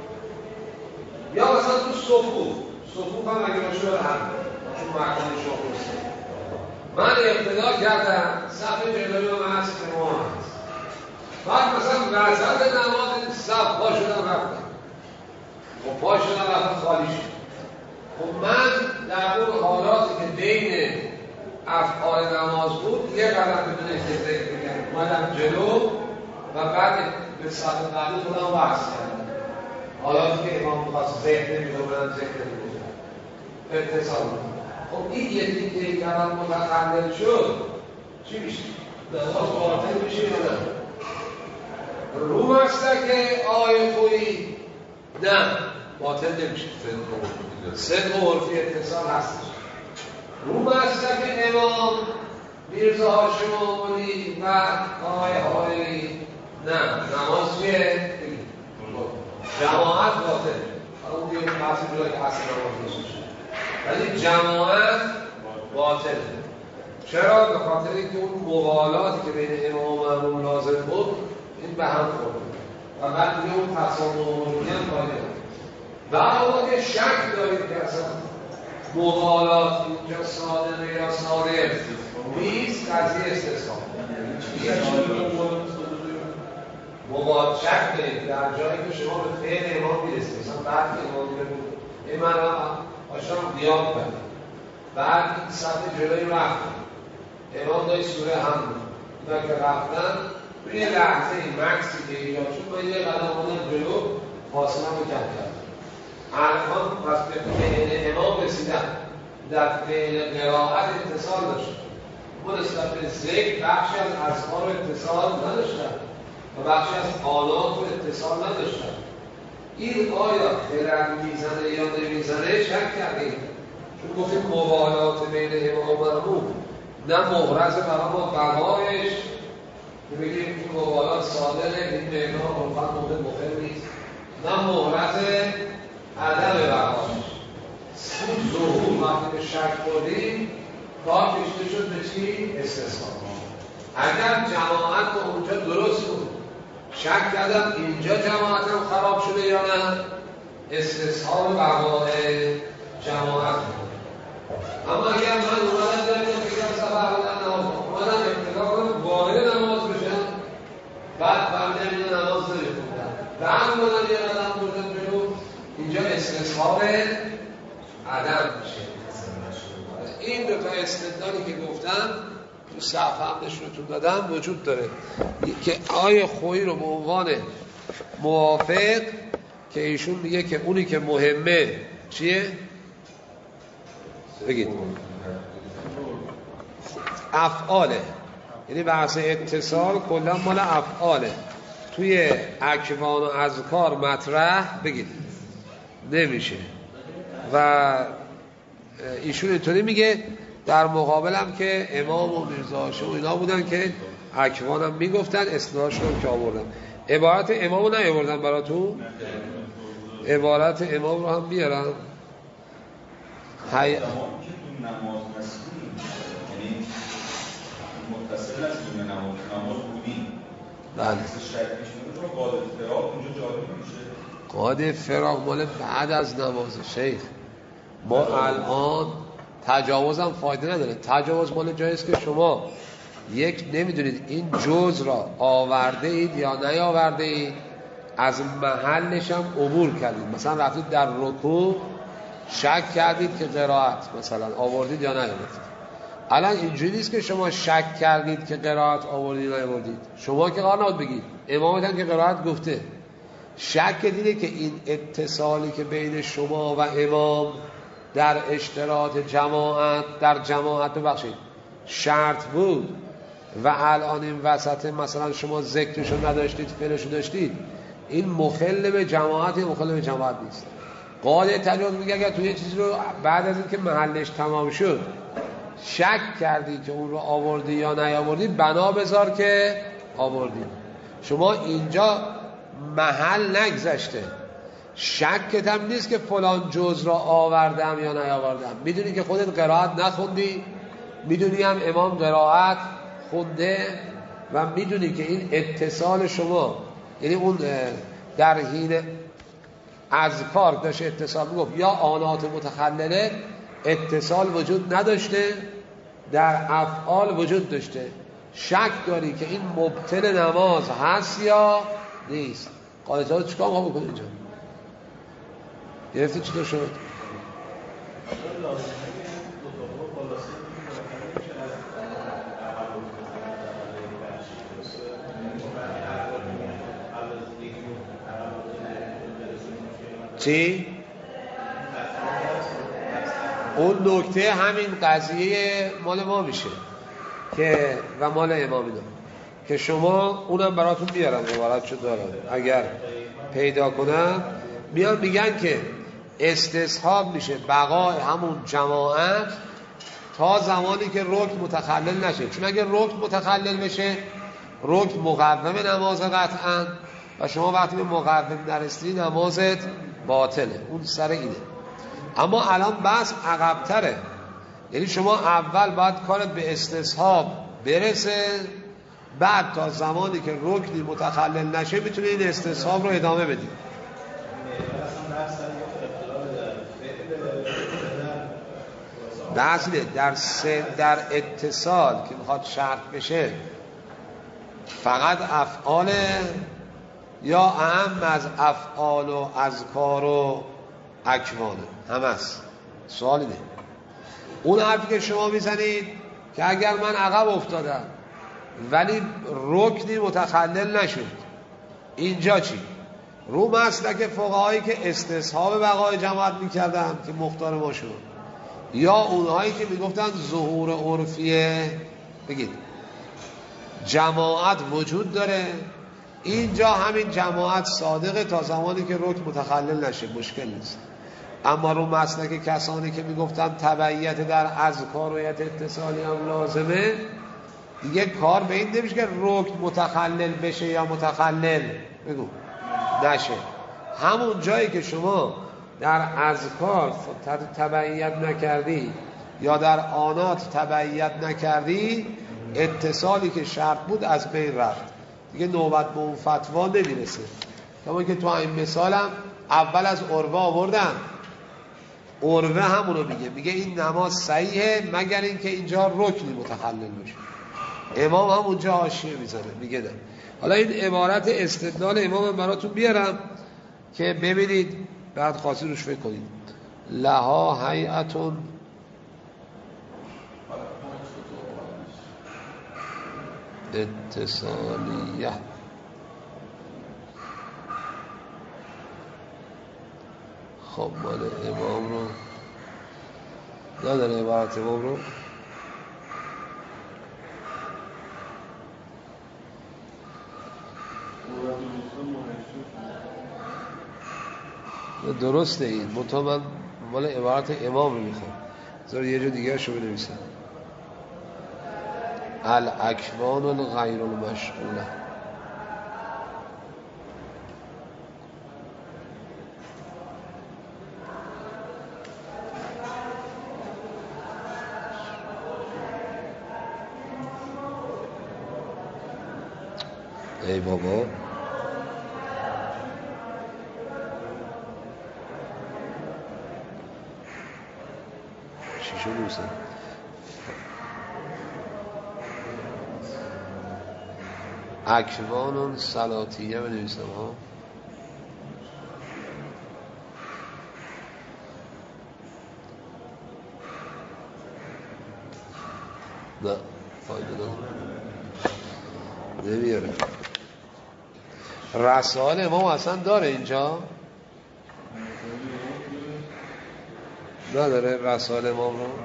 یا مثلا تو صفوف صفوف هم اگه باشه رو هم چون مکان شما هست من ابتدا کردم صف جلوی و محص که ما هست بعد مثلا وسط نماز صف پا شدم رفتم و پا شدم رفتم خالی شد خب من در اون حالاتی که بین افعال نماز بود یه قدم بدون ذکر بگم اومدم جلو و بعد به صف قبلی خودم وحث کردم حالاتی که امام می‌خواست ذکر نمی‌کنم من ذکر نمی‌کنم اتصال خب این یکی که کلام متقلل شد چی میشه؟ نماز باطل میشه یا نه؟ رو مسلک آیه خویی نه باطل نمیشه صدق و عرفی اتصال هستش رو مسلک امام میرزا هاشم آملی و آیه آیه نه نماز چیه؟ جماعت باطل حالا اون دیگه بحثی جدا که اصل نماز میشه ولی جماعت باطل چرا؟ به خاطر اینکه اون موالاتی که بین امام و مأموم لازم بود این به هم خورده و بعد دیگه اون تسامح عمومی هم پایده و اما که شک دارید که اصلا موالات اینجا صادقه یا صادق نیست قضیه استثناء مواد شک کنید در جایی که شما به فعل امام میرسید مثلا بعد که امام میره بود این من آشان قیام کنید بعد این صفحه جلوی رفتن امام دایی سوره هم بود اینا که رفتن توی یه لحظه این مکسی که ایجاد شد باید یه قدم آمدن جلو فاصله رو کم کرد الان پس به فعل امام رسیدن در فعل قرائت اتصال داشت ما نسبت به ذکر بخشی از اذکار و اتصال نداشتن و بخشی از آلات و اتصال نداشتن این آیا خلل میزنه یا نمیزنه شک کردیم چون گفتیم موالات بین امام و مأموم نه محرز برای ما بقایش که بگیم این موالات صادقه این مقدار مفت مورد مخل نیست نه محرز عدم بقایش اون ظهور وقتی به شک بردیم کار کشته شد به چی؟ استثناء اگر جماعت به اونجا درست بود شک کردم اینجا جماعتم خراب شده یا نه استثناء بقای جماعت بود اما اگر من اومدم در این فکرم سفر بودن نماز اومدم ابتدا کنم وارد نماز بشم بعد فهمیدم این نماز نمیخوندم بعد اومدم یه قدم بردم جلو اینجا استثناء عدم میشه این دو تا استدلالی که گفتم تو صفحه هم نشونتون دادم وجود داره که آیه خویی رو به عنوان موافق که ایشون میگه که اونی که مهمه چیه؟ بگید افعاله یعنی بحث اتصال کلا مال افعاله توی اکوان و اذکار مطرح بگید نمیشه و ایشون اینطوری میگه در مقابل هم که امام و میرزا هاشم و اینا بودن که اکوان هم میگفتن اصلاحشون که آوردن عبارت امام رو نیاوردن براتون عبارت امام رو هم بیارم هی...
نماز مسئولیم یعنی متصل از دون نماز نماز بودیم
بله
شک میشونه رو قاعده فراق اونجا جاری میشه
قاعده فراق مال بعد از نماز شیخ ما الان تجاوز هم فایده نداره تجاوز مال جایی است که شما یک نمیدونید این جز را آورده اید یا نیاورده اید از محلش هم عبور کردید مثلا رفتید در رکوع شک کردید که قرائت مثلا آوردید یا نیاوردید الان اینجوری نیست که شما شک کردید که قرائت آوردید یا نیاوردید شما که قرار نبود بگید امامت هم که قرائت گفته شک دیده که این اتصالی که بین شما و امام در اشتراط جماعت در جماعت ببخشید شرط بود و الان این وسط مثلا شما ذکرشو نداشتید فعلشو داشتید این مخل به جماعت مخل به جماعت نیست قاعده تجاوز میگه اگر توی یه چیزی رو بعد از اینکه محلش تمام شد شک کردی که اون رو آوردی یا نیاوردی بنا بذار که آوردی شما اینجا محل نگذشته شکت هم نیست که فلان جز را آوردم یا نیاوردم میدونی که خودت قرائت نخوندی میدونی هم امام قرائت خونده و میدونی که این اتصال شما یعنی اون در حین اذکار داشت اتصال میگفت یا آنات متخلله اتصال وجود نداشته در افعال وجود داشته شک داری که این مبطل نماز هست یا نیست قاعده ها چیکار ما بکنید اینجا گرفتی چطور شد چی؟ اون نکته همین قضیه مال ما میشه که و مال امام اینا که شما اونم براتون بیارم عبارت شد دارم اگر پیدا کنم میان میگن که استصحاب میشه بقای همون جماعت تا زمانی که رکن متخلل نشه چون اگر رکن متخلل بشه رکن مقوم نماز قطعا و شما وقتی به مقوم نرسیدی نمازت باطله اون سر اینه اما الان بس عقب‌تره یعنی شما اول باید کارت به استصحاب برسه بعد تا زمانی که رکنی متخلل نشه میتونی این استصحاب رو ادامه بدی بحث در سن در اتصال که میخواد شرط بشه فقط افعال یا اهم از افعال و اذکار و اکوانه هم است. سوال اینه اون حرفی که شما میزنید که اگر من عقب افتادم ولی رکنی متخلل نشد اینجا چی؟ رو مسلک فقهایی که استصحاب بقای جماعت میکردن که مختار ما شد یا اونهایی که میگفتن ظهور عرفیه بگید جماعت وجود داره اینجا همین جماعت صادقه تا زمانی که رکن متخلل نشه مشکل نیست. اما رو مسلک کسانی که میگفتن تبعیت در اذکار و یت اتصالی هم لازمه دیگه کار به این نمیشه که رکن متخلل بشه یا متخلل بگو نشه. همون جایی که شما در اذکار تبعیت نکردی یا در آنات تبعیت نکردی اتصالی که شرط بود از بین رفت دیگه نوبت به اون فتوا نمیرسه. کما که تو این مثالم اول از عروه آوردم عروه همونو میگه میگه این نماز صحیحه مگر اینکه اینجا رکنی متخلل بشه. امام هم اونجا حاشیه میزنه میگه نه. حالا این عبارت استدلال امام براتون بیارم که ببینید بعد خاصی روش فکر کنید. لها هیئتون اتصالیه خب مال امام رو نداره عبارت امام رو درسته این منطقه من مال عبارت امام رو میخوام زور یه جو دیگه شو بنویسم الاکوان الغیر المشغوله ای بابا چی شو دوستم اکوان صلاتیه بنویسم ها نه فایده نداره نمیاره. رسائل امام اصلا داره اینجا نداره رسائل امام رو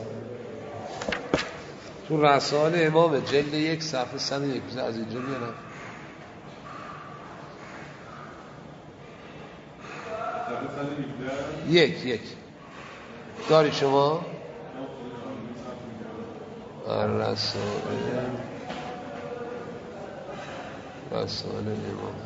تو رسائل امام جلد یک صفحه صد و یک از اینجا میارم یک یک داری شما رسائل رسائل امام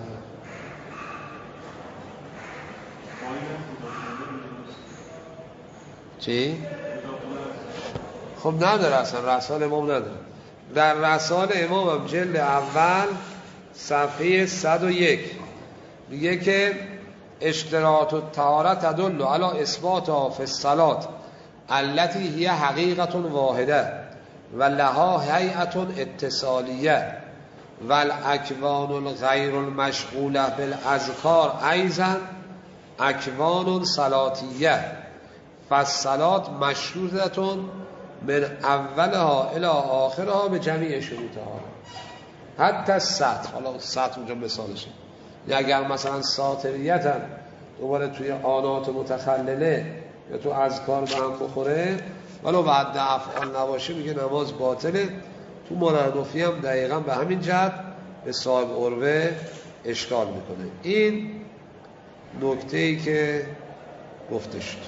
چی؟ خب نداره اصلا رسائل امام نداره. در رسائل امام هم جلد اول صفحه صد و یک میگه که اشتراط الطهارت تدل علی اثباتها فی الصلاة التي هی حقیقت واحده و لها هیئت اتصالیه و الاکوان الغیر المشغوله بالاذکار ایضا اکوان صلاتیه فالصلاة مشروطه من اولها الى آخرها به جمیع شروطها حتی السطر. حالا سطر اونجا مثالشه اگر مثلا ساطریت هم دوباره توی آنات متخلله یا تو اذکار به هم بخوره ولو بعد افعال نباشه میگه نماز باطله. تو منحنفی هم دقیقا به همین جهت به صاحب عروه اشکال میکنه. این نکته‌ای که گفته شد.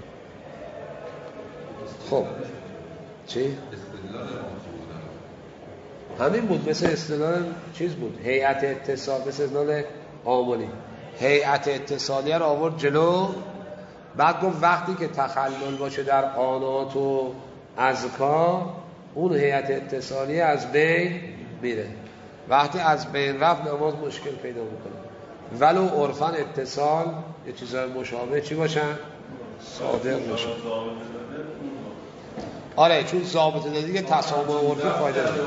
خب چی؟ همین بود مثل استدلال چیز بود هیئت اتصال مثل استدلال عاملی هیئت اتصالیه رو آورد جلو بعد گفت وقتی که تخلل باشه در آنات و اذکار اون هیئت اتصالیه از بین میره. وقتی از بین رفت نماز مشکل پیدا میکنه ولو عرفاً اتصال یه چیزای مشابه چی باشن؟ صادق باشن. آره چون ضابطه دادی که تسامح عرفی فایده داره.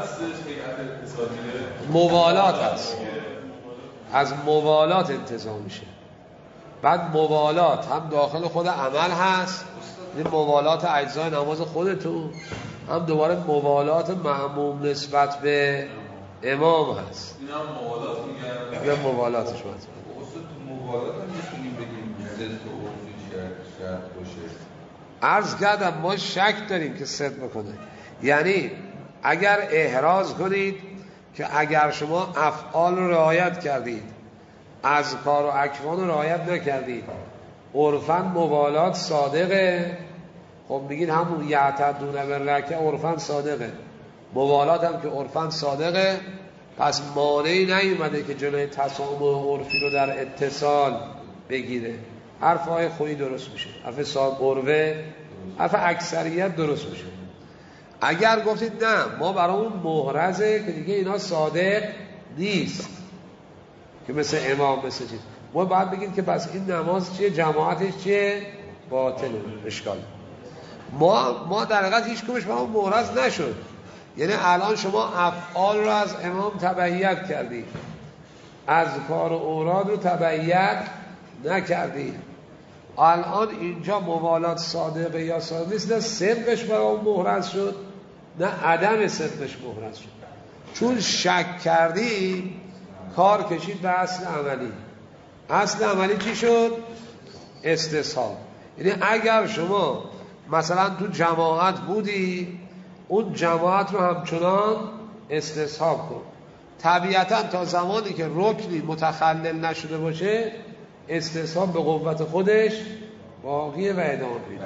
موالات هست، از موالات انتزاع میشه. بعد موالات هم داخل خود عمل هست، این موالات اجزای نماز خودتون، هم دوباره موالات معموم نسبت به امام هست.
این هم موالات میگن.
یا موالاتش مطمئن.
اصلا تو موالات هم میتونیم بگیم صدق و عرفی شرط باشه.
عرض کردم ما شک داریم که صدق بکنه. یعنی اگر احراز کنید که اگر شما افعال رو رعایت کردید، اذکار و اکوان رو رعایت نکردید، عرفاً موالات صادقه، خب میگید همون یعتدون بالرکعه عرفاً صادقه، موالات هم که عرفاً صادقه، پس مانعی نیومده که جلوی تسامح عرفی رو در اتصال بگیره. حرف های خویی درست میشه، حرف صاحب قروه، حرف اکثریت درست میشه. اگر گفتید نه ما برامون محرزه که دیگه اینا صادق نیست که مثل امام مثل چیز، ما باید بگید که بس این نماز چیه، جماعتش چیه، باطله، اشکال. ما ما در حقیقت هیچ کمش برامون محرز نشد. یعنی الان شما افعال رو از امام تبعیت کردید، اذکار و اوراد رو تبعیت نکردید. الان اینجا موالات صادقه یا صادق نیست، نه صدقش برامون محرز شد نه عدم صدقش محرز شد. چون شک کردی کار کشید به اصل عملی. اصل عملی چی شد؟ استصحاب. یعنی اگر شما مثلا تو جماعت بودی، اون جماعت رو همچنان استصحاب کن. طبیعتا تا زمانی که رکنی متخلل نشده باشه استصحاب به قوت خودش باقیه و ادامه پیدا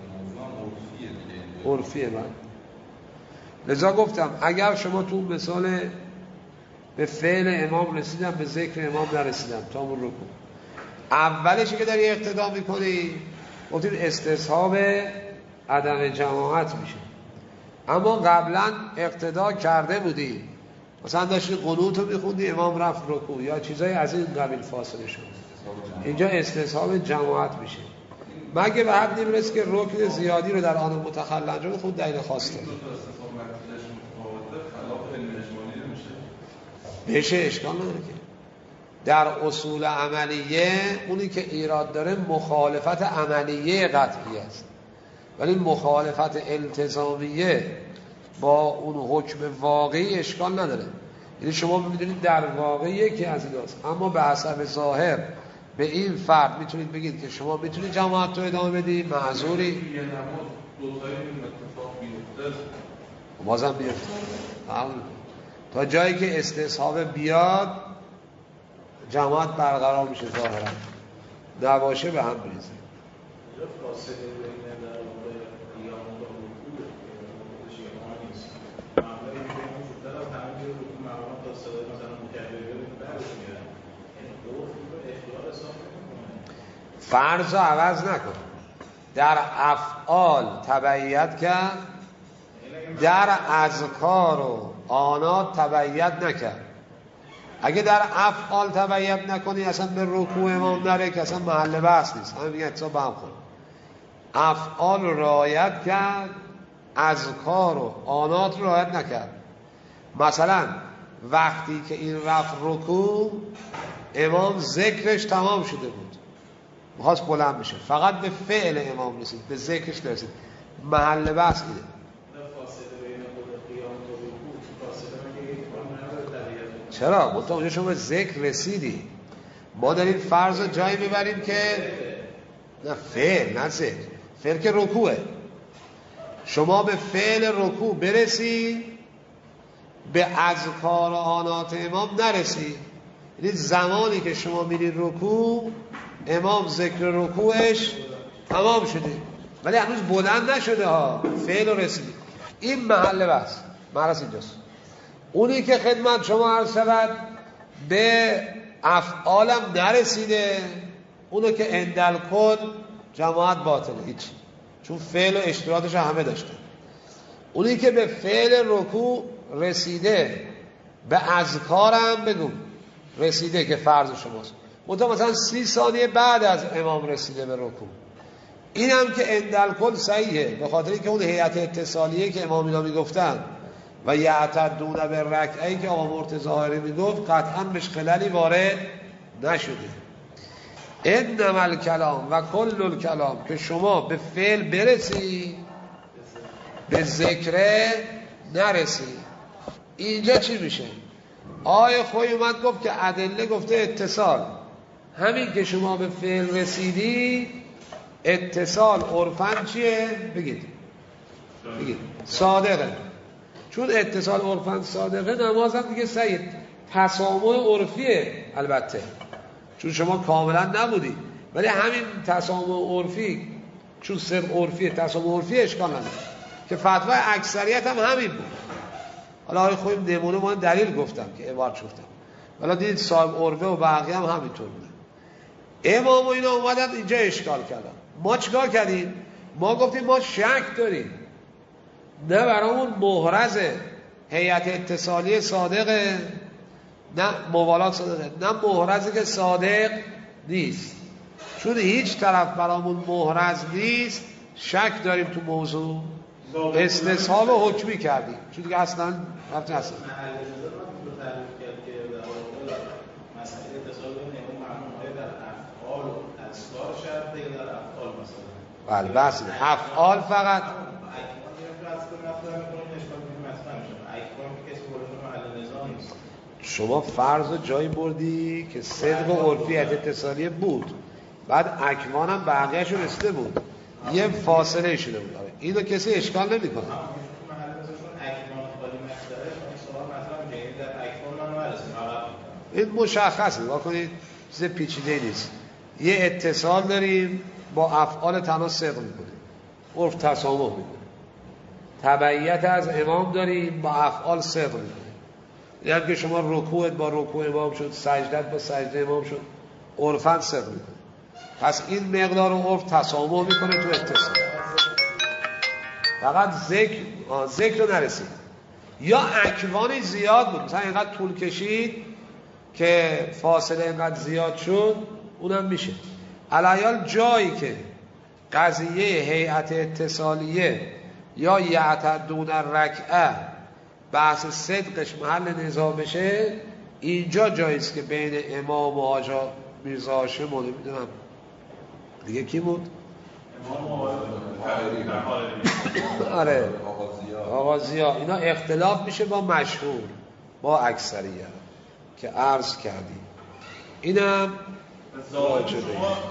عرفیه. من لذا گفتم اگر شما تو مثال به فعل امام رسیدم به ذکر امام نرسیدم تا اون رکوع، اولشی که داری اقتدا میکنی گفتیم استصحاب عدم جماعت میشه. اما قبلا اقتدا کرده بودی، مثلا داشتی قنوت رو میخوندی امام رفت رکوع یا چیزای از این قبیل فاصله شد، اینجا استصحاب جماعت میشه. مگه به حد نمیرسه که رکن زیادی رو در آن متخلل انجام خود دلیل خاص داره بشه، اشکال نداره که در اصول عملیه اونی که ایراد داره مخالفت عملیه قطعی است، ولی مخالفت التزامیه با اون حکم واقعی اشکال نداره. یعنی شما میدونید در واقع یکی از ایناست، اما به حسب ظاهر به این فرد میتونید بگید که شما میتونید جماعت رو ادامه بدی، معذوری بازم بیفته تا جایی که استصحاب بیاد جماعت برقرار میشه، ظاهرا نباشه به هم بریزه. فرض رو عوض نکن، در افعال تبعیت کرد، در اذکار و آنات تبعیت نکرد. اگه در افعال تبعیت نکنی اصلا به رکوع امام نره که اصلا محل بحث نیست، همه میگن اتصاب به هم خون. افعال رو رعایت کرد، اذکار و آنات رو رعایت نکرد. مثلا وقتی که این رفت رکوع امام ذکرش تمام شده بود، میخواست بلند بشه، فقط به فعل امام رسید، به ذکرش نرسید، محل بحث اینه. چرا؟ منطقه اونجا شما به ذکر رسیدی، ما داریم فرض رو جایی میبریم که نه فعل نه ذکر، فعل که رکوعه، شما به فعل رکوع برسی به اذکار و آنات امام نرسی. یعنی زمانی که شما میرید رکوع امام ذکر رکوعش تمام شده ولی هنوز بلند نشده ها، فعل رسیدی. این محل بحث مرس اینجاست. اونی که خدمت شما عرض شود به افعالم نرسیده، اونو که اندل کن جماعت باطله، هیچ، چون فعل و اشتراطش همه داشته. اونی که به فعل رکوع رسیده به اذکارم بگو رسیده که فرض شماست، منتها مثلا سی ثانیه بعد از امام رسیده به رکوع، این هم که اندالکل صحیحه، به خاطر اینکه اون هیئت اتصالیه که امام اینا میگفتن و یعتدون به رکعه‌ای که آقا مرتضی ظاهری میگفت قطعا بهش خللی وارد نشده. انما الکلام و کل الکلام، که شما به فعل برسی به ذکر نرسی. اینجا چی میشه؟ آیه خوی اومد گفت که ادله گفته اتصال، همین که شما به فعل رسیدی اتصال عرفاً چیه؟ بگید بگید صادقه. چون اتصال عرفاً صادقه، نماز هم دیگه صحیح، تسامح عرفیه البته، چون شما کاملا نبودی، ولی همین تسامح عرفی چون صدق عرفیه، تسامح عرفی اشکال نداره که فتوای اکثریت هم همین بود. حالا آقای خویم نمونه ما دلیل گفتم که عبارت شفتم، حالا دیدید صاحب عرفه و بقیه هم همینطور بودن. امام و اینا اومدن اینجا اشکال کردن. ما چیکار کردیم؟ ما گفتیم ما شک داریم، نه برامون محرزه هیئت اتصالی صادقه، نه موالات صادقه، نه محرزه که صادق نیست. چون هیچ طرف برامون محرز نیست، شک داریم تو موضوع، استثهال و حکمی کردیم، چون دیگه اصلا رفتی اصلا بله بس افعال فقط شما فرض و جایی بردی که صدق و عرفیت اتصالیه بود، بعد اکوان هم بقیه‌اش رسیده بود، یه فاصله شده بود. اینو کسی اشکال نمی‌کنه. این مشخصه، واکنید چیز پیچیده نیست. یه اتصال داریم با افعال تنها صدق میکنیم، عرف تسامح میکنه. تبعیت از امام داریم با افعال صدق میکنیم، یعنی که شما رکوعت با رکوع امام شد، سجدت با سجده امام شد، عرفاً صدق میکنه. پس این مقدار عرف تسامح میکنه تو اتصال. فقط ذکر ذکر رو نرسید، یا اکوانی زیاد بود، مثلا اینقدر طول کشید که فاصله اینقدر زیاد شد، اونم میشه. علیال جایی که قضیه هیئت اتصالیه یا یعتدون الرکعه بحث صدقش محل نزاع بشه، اینجا جاییست که بین امام و آجا میرزا هاشم و نمیدونم دیگه کی بود؟ آره آقا ضیا. اینا اختلاف میشه با مشهور، با اکثریت که عرض کردیم. اینم
ضابط شما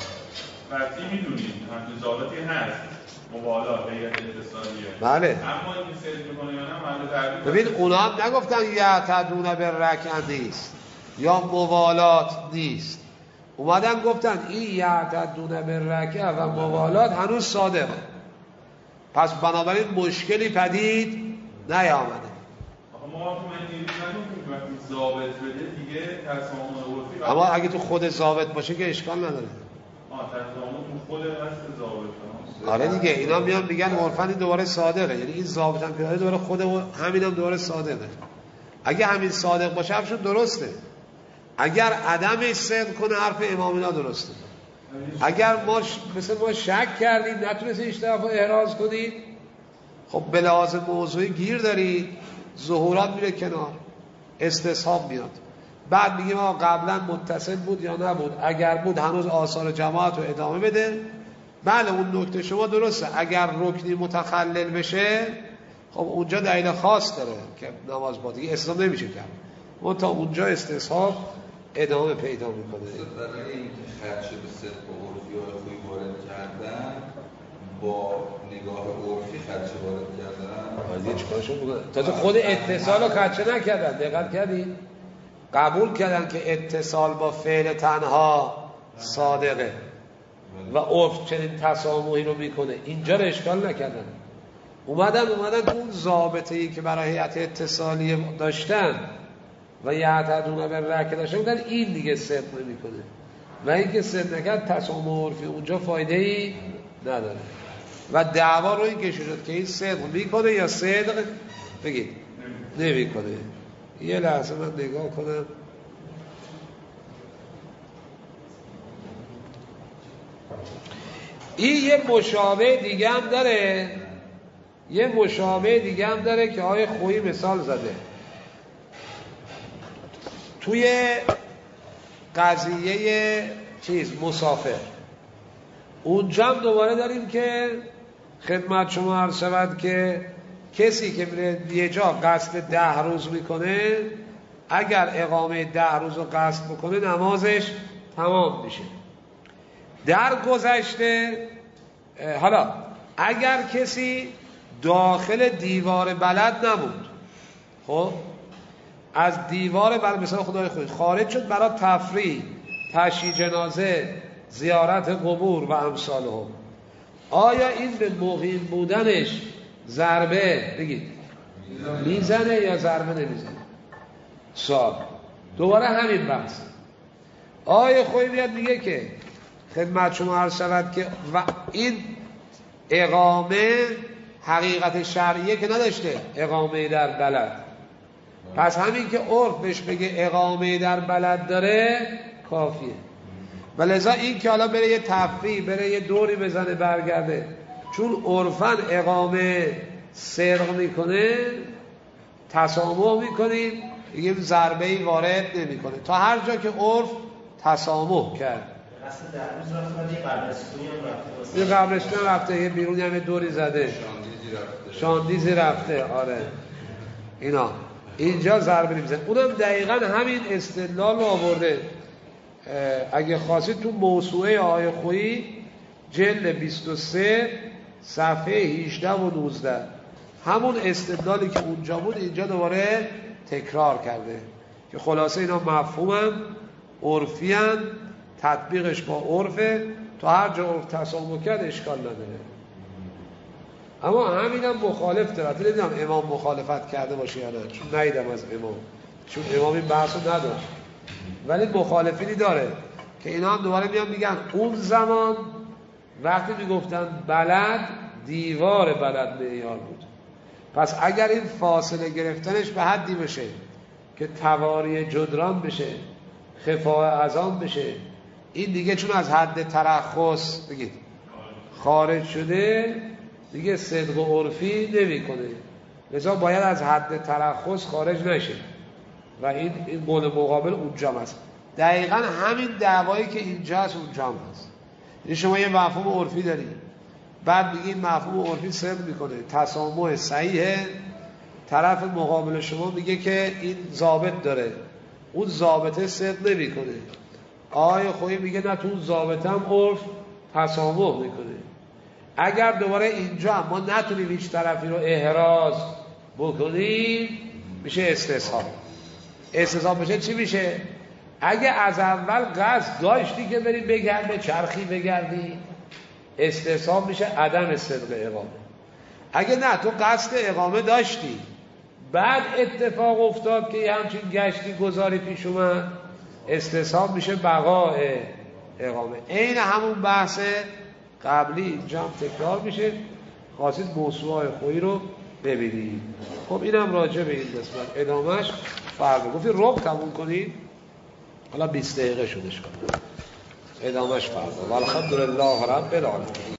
قطعی میدونید همچنین ضابطی هست موالات هیئت اتصالیه،
بله،
اما این سید میکنه یا نه محل تعریف.
ببین اونا هم نگفتن یعتدون بالرکعه نیست یا موالات نیست، اومدن گفتن این یعتدون بالرکعه و موالات هنوز صادقه، پس بنابراین مشکلی پدید نیامده.
ما تو من دیدیم نگفتیم وقتی ضابط بده دیگه تسامح عرفی،
اما اگه تو خود ضابط باشه که اشکال نداره.
آه تسامح تو خود اصل ضابط.
آره دیگه، اینا میان میگن عرفاً دوباره صادقه، یعنی این ضابط هم که داره دوباره خود همین هم دوباره صادقه. اگه همین صادق باشه حرفشون درسته، اگر عدم صدق کنه حرف امامینا درسته. اگر ما ش... مثل ما شک کردیم نتونستید هیچ طرف رو احراز کنید، خب به لحاظ موضوعی گیر دارید، ظهورات میره کنار، استصحاب میاد، بعد میگیم ما قبلا متصل بود یا نبود، اگر بود هنوز آثار جماعت رو ادامه بده. بله اون نکته شما درسته، اگر رکنی متخلل بشه خب اونجا دلیل خاص داره که نماز با دیگه اسلام نمیشه کرد، اون تا اونجا استصحاب ادامه پیدا میکنه.
برای این که خدشه به صدق و عرفی های خوی وارد کردن، با نگاه عرفی خدشه وارد کردن،
آیه چیکارشون بکنن؟ تازه خود اتصال رو خدشه نکردن، دقت کردید؟ قبول کردن که اتصال با فعل تنها صادقه و عرف چنین تسامحی رو میکنه، اینجا رو اشکال نکردن. اومدن اومدن تو اون ضابطه‌ای که برای هیئت اتصالی داشتن و یعتدون بالرکعه داشتن، بودن این دیگه صدق نمیکنه و این که صدق نکرد تسامح عرفی اونجا فایده ای نداره و دعوا رو این کشه شد که این صدق میکنه یا صدق بگید نمیکنه. یه لحظه من نگاه کنم. این یه مشابه دیگه هم داره، یه مشابه دیگه هم داره که آقای خویی مثال زده توی قضیه چیز مسافر. اونجا هم دوباره داریم که خدمت شما عرض شود که کسی که میره یه جا قصد ده روز میکنه، اگر اقامه ده روز رو قصد بکنه نمازش تمام میشه. در گذشته حالا اگر کسی داخل دیوار بلد نموند، خب از دیوار بلد مثلا خدای خود خارج شد برای تفریح، تشییع جنازه، زیارت قبور و امثالهم، آیا این به مقیم بودنش ضربه بگید میزنه یا ضربه نمیزنه؟ سوال دوباره همین بحث. آیه خویی میاد میگه که خدمت شما عرض شود که و این اقامه حقیقت شرعیه که نداشته، اقامه در بلد. پس همین که عرف بهش بگه اقامه در بلد داره کافیه. و لذا این که حالا بره یه تفریح، بره یه دوری بزنه برگرده، چون عرفاً اقامه سرق میکنه، تسامح میکنیم، دیگه ضربه‌ای وارد نمیکنه تا هر جا که عرف تسامح کرد.
اصلا در روز رفت یه قبرستونی هم رفته،
یه قبرستون رفته، یه بیرونی هم دوری زده، شاندیزی رفته. آره اینا اینجا ضربه نمیزنه. اونم دقیقاً همین استدلال رو آورده. اگه خواستید تو موسوعه آقای خویی جلد بیست و سه صفحه هجده و نوزده همون استدلالی که اونجا بود اینجا دوباره تکرار کرده که خلاصه اینا مفهومن، عرفیان، تطبیقش با عرفه، تا هر جا عرف تسامح کرد اشکال نداره. اما همینم مخالف داره. نمیدونم امام مخالفت کرده باشه یا نه، چون ندیدم از امام، چون امام این بحثو نداشت، ولی مخالفینی داره که اینا هم دوباره میان میگن اون زمان وقتی میگفتن بلد، دیوار بلد معیار بود. پس اگر این فاصله گرفتنش به حدی بشه که تواری جدران بشه، خفاء اذان بشه، این دیگه چون از حد ترخص بگید خارج شده، دیگه صدق و عرفی نمیکنه، لذا باید از حد ترخص خارج نشه. و این این قول مقابل اونجا هست. دقیقاً همین دعوایی که اینجا هست اونجا هم هست. یعنی شما یه مفهوم عرفی دارید، بعد میگین مفهوم عرفی صدق میکنه، تسامح صحیحه، طرف مقابل شما میگه که این ضابط داره، اون ضابطه صدق نمیکنه. آقای خویی میگه نه، تو اون ضابطه هم عرف تسامح میکنه. اگر دوباره اینجا هم ما نتونیم هیچ طرفی رو احراز بکنیم، میشه استصحاب. استصحاب بشه چی میشه؟ اگه از اول قصد داشتی که بری بگردی، چرخی بگردی، استصحاب میشه عدم صدق اقامه. اگه نه، تو قصد اقامه داشتی، بعد اتفاق افتاد که یه همچین گشتی گذاری پیش اومد، استصحاب میشه بقاء اقامه. این همون بحث قبلی اینجا هم تکرار میشه. خواستید موضوع خویی رو ببینید. خب اینم راجع به این قسمت، ادامهش فردا. گفتی ربع تموم کنید، حالا بیست دقیقه شدش کنید، ادامهش فردا. والحمدلله رب العالمین.